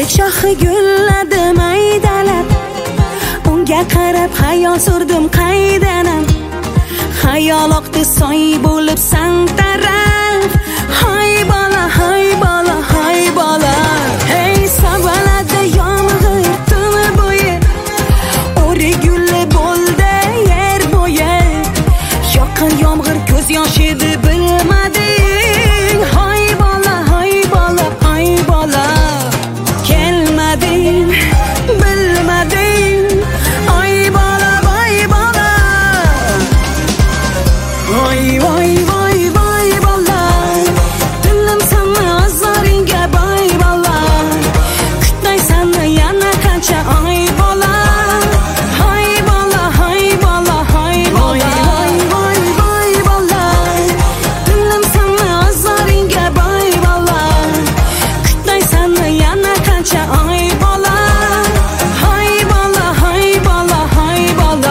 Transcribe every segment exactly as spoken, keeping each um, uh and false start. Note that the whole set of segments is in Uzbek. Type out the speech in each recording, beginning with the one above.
Yashik shoxi gulladi maydalab, unga qarab xayol surdim qaydanam. Xayol oqdi soy bo'lib san taraf. Hay bola, hay bola, hay bola. Hey savalada yomg'ir tuni bo'yi, o'ri gulli bo'ldi yer bo'yi. Yoqqan yomg'ir ko'z yoshidi bilmading. Hay bola, hay bola, hay bola. Kelmading, bilmading. Ay bola, voy bola. Voy voy voy voy bola. Dilim sanni azoringga boy bola. Kutmaysanmi yana qancha ay bola. Hay bola, hay bola, hay bola. Voy voy bola. Dilim sanni azoringga boy bola. Kutmaysanmi yana qancha ay bola. Hay bola, hay bola, hay bola.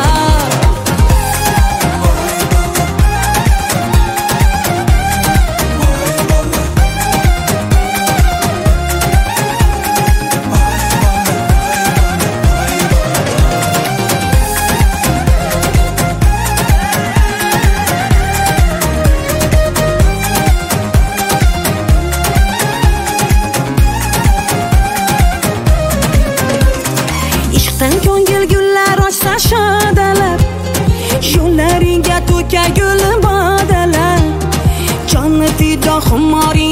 Ishqdan ko'ngil gullar ochsa shodalab, yo'llaringga to'ka gul bodalar. Jonni fido xumoring